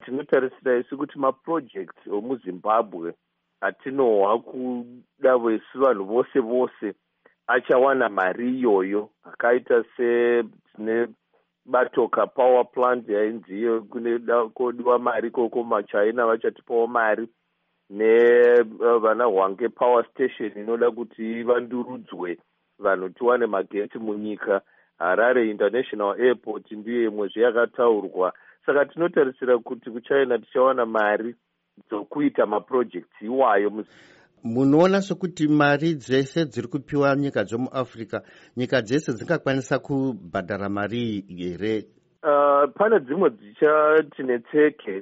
tinotarisira isu kuti maprojects omuzimbabwe atinohwa kuda vesu vanhu vose vose achawana mari iyoyo, akaita setine batoka power plant yainziyo kodiwa mari koko machina vachatipawo mari, nevana hwange power station inoda kuti ivandurudzwe vanhu tiwane magetsi munyika. Harare International Airport ndiyo imwezve yakataurwa. Saka tinotarisira kuti kuchina tichawana mari dzokuita maprojects iwayo. Munoona sokuti mari dzese dziri kupiwa nyika dzomuAfrica, nyika dzese dzingakwanisa kubhadhara mari here? Pane dzimwe dzichati netseke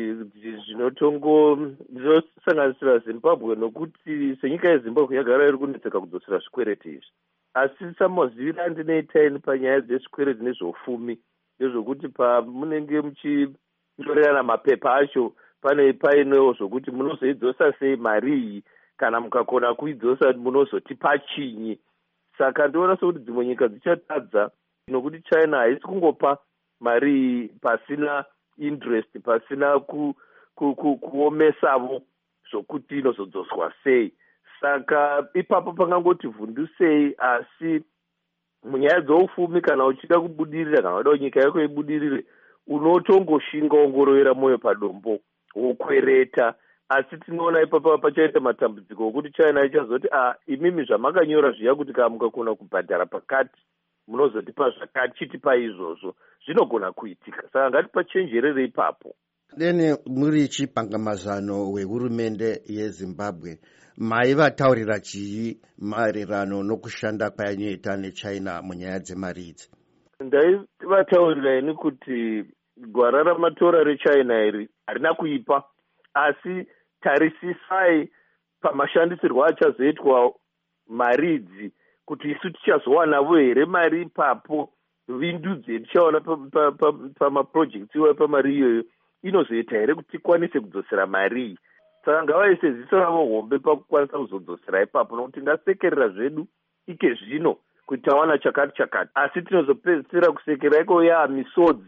zvinosanganisira Zimbabwe, nokuti senyika yeZimbabwe yagara iri kunetseka kudzosera zvikwereti izvi. Asi Samozivirand neitaini panyaya dzezvikwereti nezveufumi ndezvokuti pamunenge muchinyorerana mapepa acho painewo zvokuti munozoidzosa sei mari iyi, kana mukakona kuidzosa munozotipa chinyi. Saka ndoona sokuti dzimwe nyika dzichatadza, nokuti China haisi kungopa mari pasina interest, pasina kuomesavo zvokuti inozodzoswa sei. Saka ipapo pangangoti vhundusei. Asi munyaya dzoufumi, kana uchida kubudirira, kana uda nyika yako ibudirire, unotongoshingaongorovera moyo padombo wokwereta. Asi tinoona ipapo pachaita matambudziko okuti China ichazoti imimi zvamakanyora zviya kuti kana mukakona kubhadhara pakati munozotipa zvakati, chitipa izvozvo, zvinogona kuitika. Saka ngatipachenjerere ipapo. Dene muri chipangamazano wehurumende yeZimbabwe, maivataurira chii maererano nokushanda kwayanoita neChina munyaya dzemari idzi? Ndaivataurira ini kuti gwara ramatora reChina iri harina kuipa, asi tarisisai pamashandisirwo achazoitwa mari idzi, kuti isu tichazowanavo here mari ipapo. Vindudzi tichaona pamaprojects iwayo pamari iyoyo inozoita here kuti tikwanise kudzosera mari iyi. Saka ngavaise ziso ravo hombe pakukwanisa kuzodzosera ipapo, nokuti ngasekerera zvedu ike zvino kuti tawana chakati chakati, asi tinozopedzisira kusekera iko misodzi